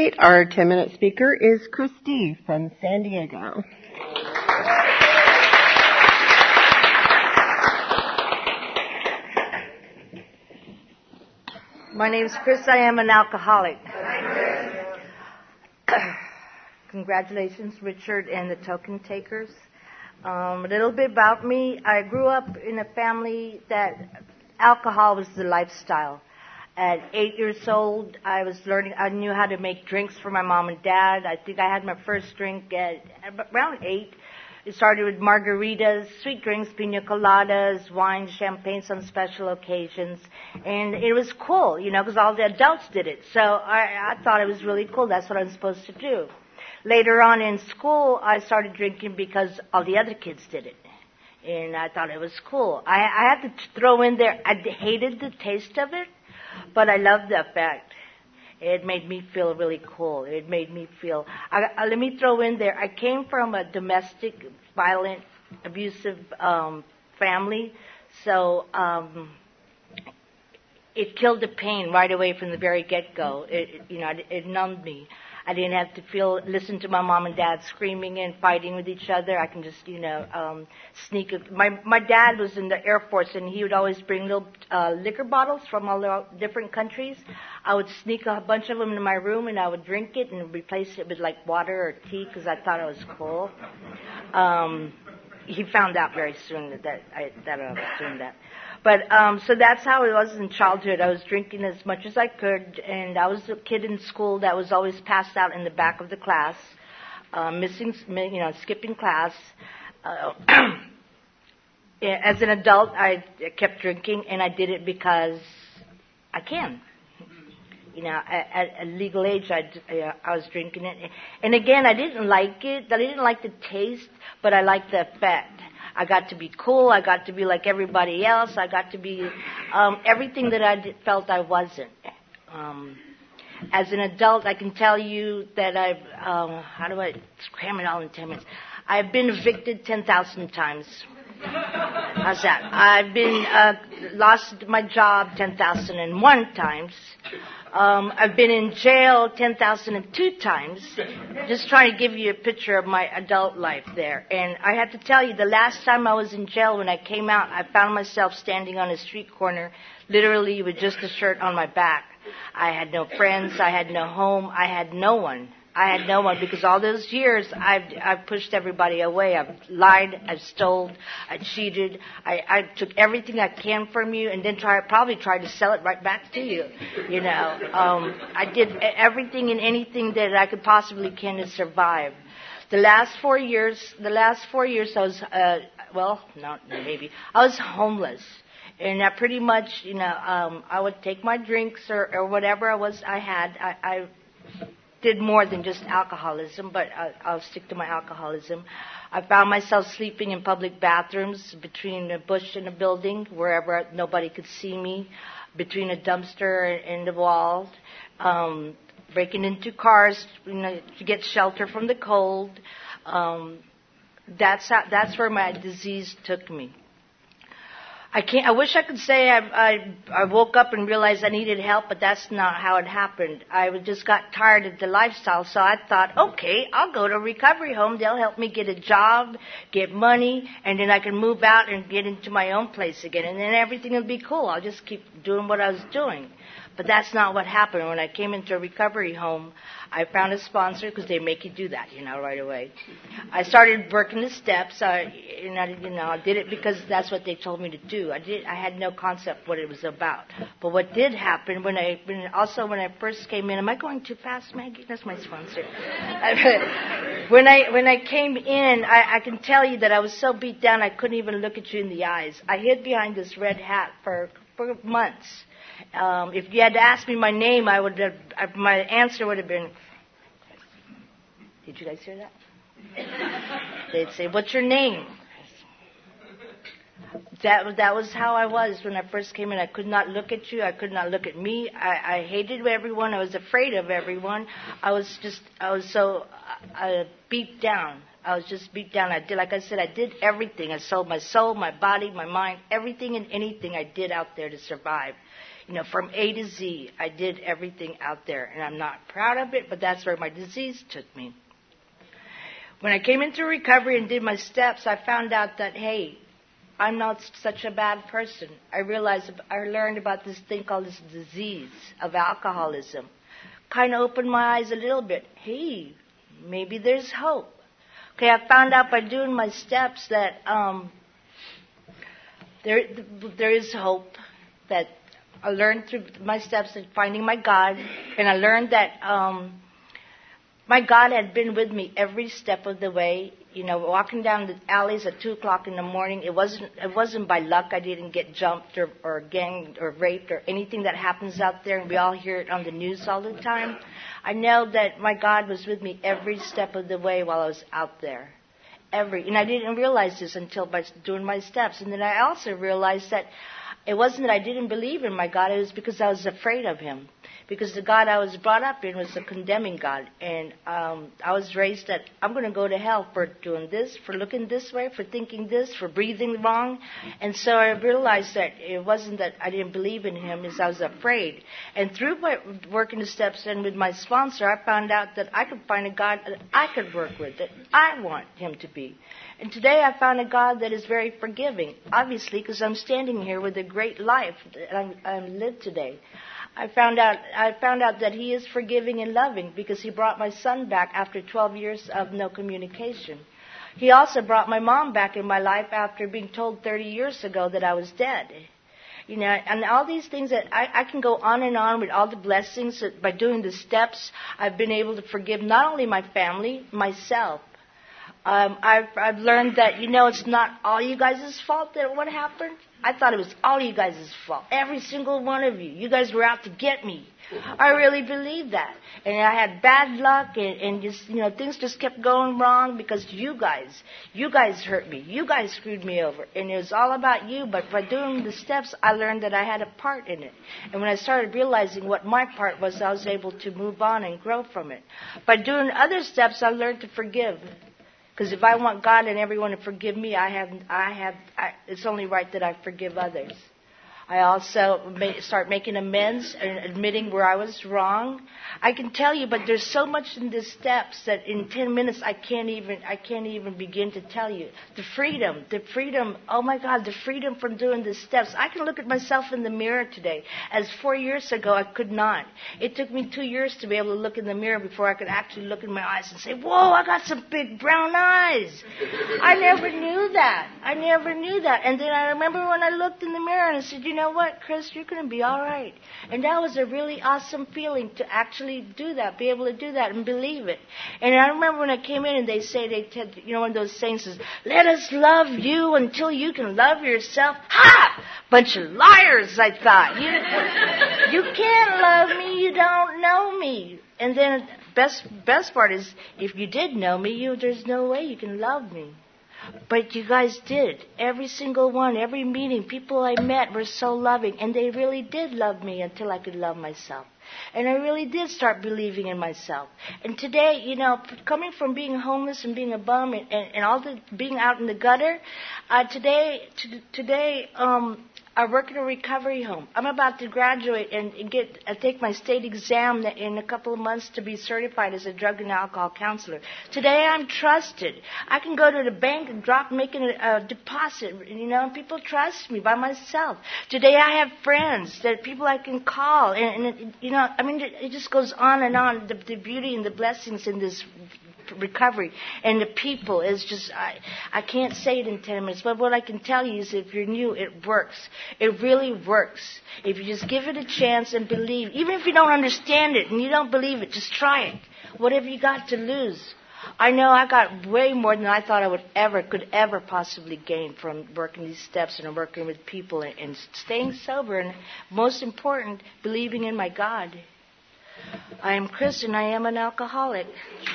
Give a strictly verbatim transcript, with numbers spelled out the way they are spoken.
date, our ten-minute speaker is Christy from San Diego. My name is Chris. I am an alcoholic. Congratulations, Richard and the token takers. Um, a little bit about me. I grew up in a family that alcohol was the lifestyle. At eight years old, I was learning, I knew how to make drinks for my mom and dad. I think I had my first drink at around eight. It started with margaritas, sweet drinks, pina coladas, wine, champagnes on special occasions. And it was cool, you know, because all the adults did it. So I, I thought it was really cool. That's what I was supposed to do. Later on in school, I started drinking because all the other kids did it. And I thought it was cool. I, I had to throw in there, I hated the taste of it, but I loved the effect. It made me feel really cool. It made me feel, I, I, let me throw in there, I came from a domestic, violent, abusive um, family, so um, it killed the pain right away from the very get-go. It, it, you know, it, it numbed me. I didn't have to feel, listen to my mom and dad screaming and fighting with each other. I can just, you know, um, sneak. A, my my dad was in the Air Force, and he would always bring little uh, liquor bottles from all the different countries. I would sneak a bunch of them into my room, and I would drink it and replace it with like water or tea because I thought it was cool. Um, he found out very soon that, that I that I was doing that. But, um, so that's how it was in childhood. I was drinking as much as I could, and I was a kid in school that was always passed out in the back of the class, uh, missing, you know, skipping class. Uh, as an adult, I kept drinking, and I did it because I can. You know, at, at a legal age, I, I was drinking it. And again, I didn't like it. I didn't like the taste, but I liked the effect. I got to be cool. I got to be like everybody else. I got to be um, everything that I did, felt I wasn't. Um, as an adult, I can tell you that I've, um, how do I cram it all in ten minutes? I've been evicted ten thousand times. How's that? I've been, uh, lost my job ten thousand one times. Um, I've been in jail ten thousand two times, just trying to give you a picture of my adult life there. And I have to tell you, the last time I was in jail, when I came out, I found myself standing on a street corner, literally with just a shirt on my back. I had no friends, I had no home, I had no one. I had no one because all those years I've, I've pushed everybody away. I've lied, I've stole, I cheated. I, I took everything I can from you and then try, probably tried to sell it right back to you. You know, um, I did everything and anything that I could possibly can to survive. The last four years, the last four years I was, uh, well, not maybe, I was homeless. And I pretty much, you know, um, I would take my drinks or, or whatever I was, I had, I, I did more than just alcoholism, but I, I'll stick to my alcoholism. I found myself sleeping in public bathrooms between a bush and a building, wherever nobody could see me, between a dumpster and the wall, um, breaking into cars, you know, to get shelter from the cold. Um, that's how, that's where my disease took me. I can't. I wish I could say I, I I woke up and realized I needed help, but that's not how it happened. I just got tired of the lifestyle, so I thought, okay, I'll go to a recovery home. They'll help me get a job, get money, and then I can move out and get into my own place again, and then everything will be cool. I'll just keep doing what I was doing. But that's not what happened. When I came into a recovery home, I found a sponsor because they make you do that, you know, right away. I started working the steps. I, and I, you know, I did it because that's what they told me to do. I did. I had no concept what it was about. But what did happen when I, when, also when I first came in, am I going too fast, Maggie? That's my sponsor. when I when I came in, I, I can tell you that I was so beat down I couldn't even look at you in the eyes. I hid behind this red hat for for months. Um, if you had asked me my name, I would have, my answer would have been, did you guys hear that? They'd say, what's your name? That, that was how I was when I first came in. I could not look at you. I could not look at me. I, I hated everyone. I was afraid of everyone. I was just, I was so uh, beat down. I was just beat down. I did, like I said, I did everything. I sold my soul, my body, my mind, everything and anything I did out there to survive. You know, from A to Z, I did everything out there. And I'm not proud of it, but that's where my disease took me. When I came into recovery and did my steps, I found out that, hey, I'm not such a bad person. I realized, I learned about this thing called this disease of alcoholism. Kind of opened my eyes a little bit. Hey, maybe there's hope. Okay, I found out by doing my steps that um, there there is hope. That I learned through my steps and finding my God, and I learned that um, my God had been with me every step of the way. You know, walking down the alleys at two o'clock in the morning, it wasn't it wasn't by luck I didn't get jumped or, or ganged or raped or anything that happens out there, and we all hear it on the news all the time. I know that my God was with me every step of the way while I was out there. Every, and I didn't realize this until by doing my steps. And then I also realized that it wasn't that I didn't believe in my God, it was because I was afraid of Him. Because the God I was brought up in was a condemning God. And um, I was raised that I'm going to go to hell for doing this, for looking this way, for thinking this, for breathing wrong. And so I realized that it wasn't that I didn't believe in Him, it's I was afraid. And through my working the steps and with my sponsor, I found out that I could find a God that I could work with, that I want Him to be. And today I found a God that is very forgiving, obviously, because I'm standing here with a great life that I'm, I'm lived today. I found out I found out that He is forgiving and loving because He brought my son back after twelve years of no communication. He also brought my mom back in my life after being told thirty years ago that I was dead. You know, and all these things that I, I can go on and on with all the blessings that by doing the steps, I've been able to forgive not only my family, myself. Um, I've, I've learned that, you know, it's not all you guys' fault that what happened. I thought it was all you guys' fault. Every single one of you. You guys were out to get me. I really believe that. And I had bad luck and, and just, you know, things just kept going wrong because you guys, you guys hurt me. You guys screwed me over. And it was all about you. But by doing the steps, I learned that I had a part in it. And when I started realizing what my part was, I was able to move on and grow from it. By doing other steps, I learned to forgive. Because if I want God and everyone to forgive me, I have, I have, I, it's only right that I forgive others. I also may start making amends and admitting where I was wrong. I can tell you, but there's so much in the steps that in ten minutes I can't even I can't even begin to tell you. The freedom, the freedom, oh my God, the freedom from doing the steps. I can look at myself in the mirror today. As four years ago, I could not. It took me two years to be able to look in the mirror before I could actually look in my eyes and say, whoa, I got some big brown eyes. I never knew that. I never knew that. And then I remember when I looked in the mirror and I said, you know what, Chris, you're going to be all right. And that was a really awesome feeling to actually do that, be able to do that and believe it. And I remember when I came in and they say, they said, you know, one of those sayings is, let us love you until you can love yourself. Ha! Bunch of liars, I thought. You, you can't love me, you don't know me. And then best best part is, if you did know me, you there's no way you can love me. But you guys did. Every single one, every meeting, people I met were so loving. And they really did love me until I could love myself. And I really did start believing in myself. And today, you know, coming from being homeless and being a bum and, and, and all the being out in the gutter, uh, today, t- today, um, I work in a recovery home. I'm about to graduate and, and get uh, take my state exam in a couple of months to be certified as a drug and alcohol counselor. Today I'm trusted. I can go to the bank and drop, make a, a deposit, you know, and people trust me by myself. Today I have friends, that people I can call, and, and it, you know, I mean, it, it just goes on and on. The, the beauty and the blessings in this recovery and the people is just, I, I can't say it in ten minutes, but what I can tell you is if you're new, it works. It really works. If you just give it a chance and believe, even if you don't understand it and you don't believe it, just try it. What have you got to lose? I know I got way more than I thought I would ever, could ever possibly gain from working these steps and working with people and, and staying sober and, most important, believing in my God. I am Christian. I am an alcoholic.